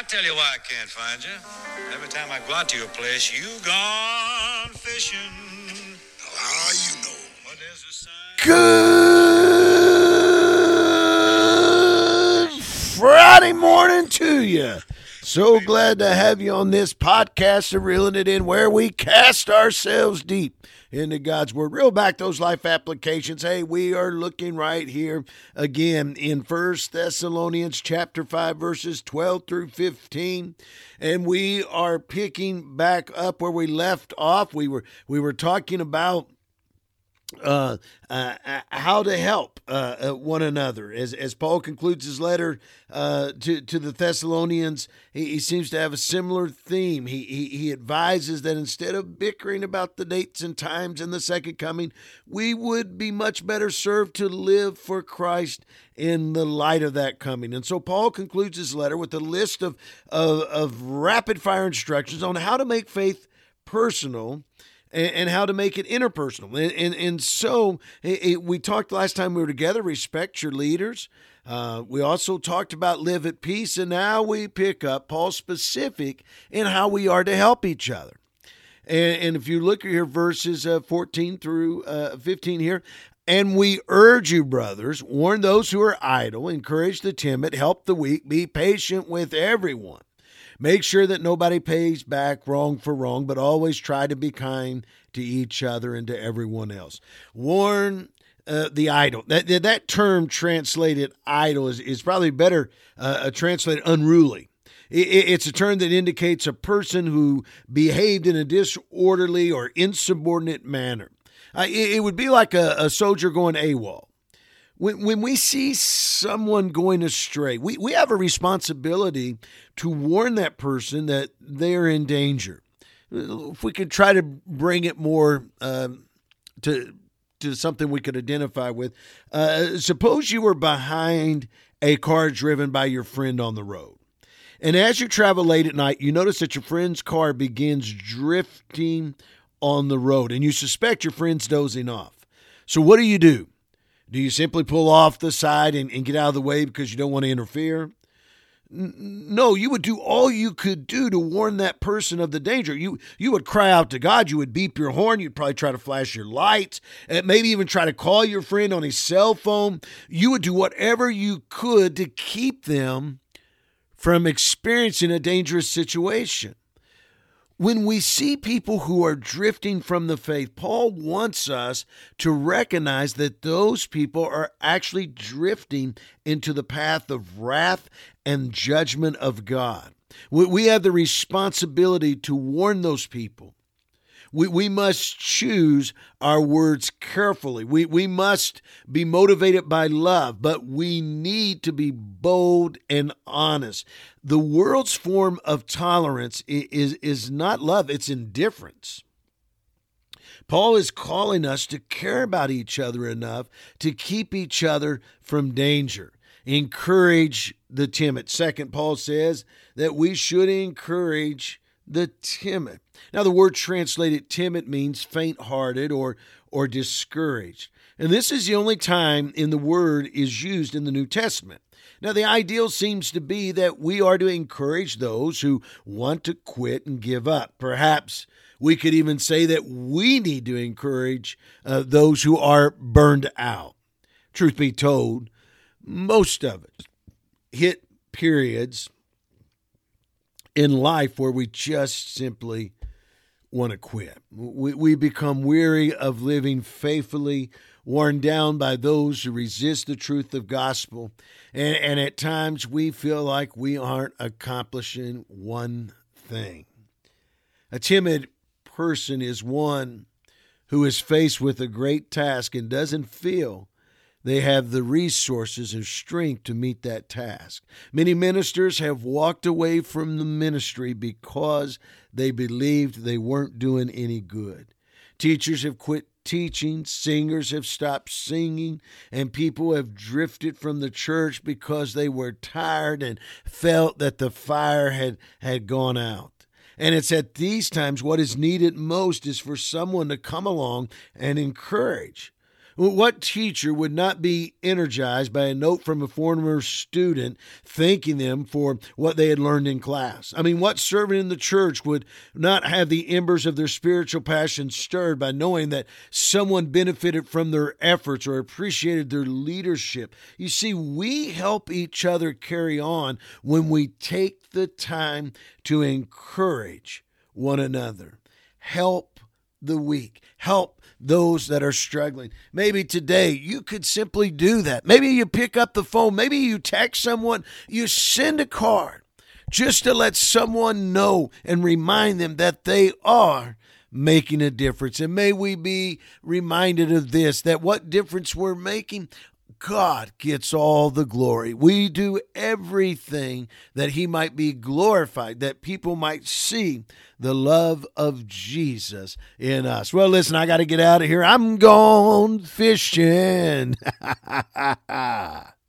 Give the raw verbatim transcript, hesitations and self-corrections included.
I tell you why I can't find you. Every time I go out to your place, you gone fishing. How you know? But there's a sign. Good Friday morning to you. So glad to have you on this podcast of Reeling It In, where we cast ourselves deep into God's Word. Reel back those life applications. Hey, we are looking right here again in First Thessalonians chapter five, verses twelve through fifteen. And we are picking back up where we left off. We were we were talking about Uh, uh, how to help uh, uh, one another. As as Paul concludes his letter uh, to to the Thessalonians, he, he seems to have a similar theme. He, he he advises that instead of bickering about the dates and times and the second coming, we would be much better served to live for Christ in the light of that coming. And so Paul concludes his letter with a list of of, of rapid fire instructions on how to make faith personal and how to make it interpersonal. And and, and so it, it, we talked last time we were together, respect your leaders. Uh, we also talked about live at peace, and now we pick up Paul's specific in how we are to help each other. And, and if you look at here, verses uh, fourteen through uh, fifteen here, and we urge you, brothers, warn those who are idle, encourage the timid, help the weak, be patient with everyone. Make sure that nobody pays back wrong for wrong, but always try to be kind to each other and to everyone else. Warn uh, the idle. That that term translated idle is, is probably better uh, translated unruly. It, it's a term that indicates a person who behaved in a disorderly or insubordinate manner. Uh, it, it would be like a, a soldier going AWOL. When when we see someone going astray, we, we have a responsibility to warn that person that they're in danger. If we could try to bring it more um, to to something we could identify with, uh, suppose you were behind a car driven by your friend on the road. And as you travel late at night, you notice that your friend's car begins drifting on the road, and you suspect your friend's dozing off. So what do you do? Do you simply pull off the side and, and get out of the way because you don't want to interfere? No, you would do all you could do to warn that person of the danger. You you would cry out to God. You would beep your horn. You'd probably try to flash your lights, and maybe even try to call your friend on his cell phone. You would do whatever you could to keep them from experiencing a dangerous situation. When we see people who are drifting from the faith, Paul wants us to recognize that those people are actually drifting into the path of wrath and judgment of God. We have the responsibility to warn those people. We we must choose our words carefully. We we must be motivated by love, but we need to be bold and honest. The world's form of tolerance is, is not love, it's indifference. Paul is calling us to care about each other enough to keep each other from danger. Encourage the timid. Second, Paul says that we should encourage the timid. Now, the word translated timid means faint-hearted or or discouraged. And this is the only time in the word is used in the New Testament. Now, the ideal seems to be that we are to encourage those who want to quit and give up. Perhaps we could even say that we need to encourage uh, those who are burned out. Truth be told, most of us hit periods in life where we just simply want to quit. We, we become weary of living faithfully, worn down by those who resist the truth of gospel, and, and at times we feel like we aren't accomplishing one thing. A timid person is one who is faced with a great task and doesn't feel they have the resources and strength to meet that task. Many ministers have walked away from the ministry because they believed they weren't doing any good. Teachers have quit teaching, singers have stopped singing, and people have drifted from the church because they were tired and felt that the fire had, had gone out. And it's at these times what is needed most is for someone to come along and encourage. What teacher would not be energized by a note from a former student thanking them for what they had learned in class? I mean, what servant in the church would not have the embers of their spiritual passion stirred by knowing that someone benefited from their efforts or appreciated their leadership? You see, we help each other carry on when we take the time to encourage one another. Help the weak. Help those that are struggling. Maybe today you could simply do that. Maybe you pick up the phone. Maybe you text someone. You send a card just to let someone know and remind them that they are making a difference. And may we be reminded of this, that what difference we're making, God gets all the glory. We do everything that he might be glorified, that people might see the love of Jesus in us. Well, listen, I got to get out of here. I'm gone fishing.